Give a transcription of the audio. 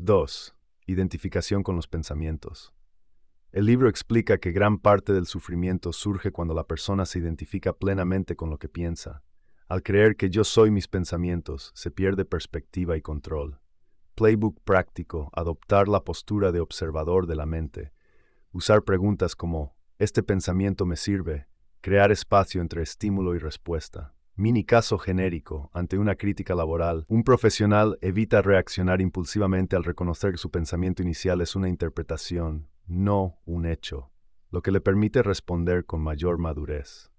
2. Identificación con los pensamientos. El libro explica que gran parte del sufrimiento surge cuando la persona se identifica plenamente con lo que piensa. Al creer que yo soy mis pensamientos, se pierde perspectiva y control. Playbook práctico: adoptar la postura de observador de la mente. Usar preguntas como ¿este pensamiento me sirve? Crear espacio entre estímulo y respuesta. Mini caso genérico: ante una crítica laboral, un profesional evita reaccionar impulsivamente al reconocer que su pensamiento inicial es una interpretación, no un hecho, lo que le permite responder con mayor madurez.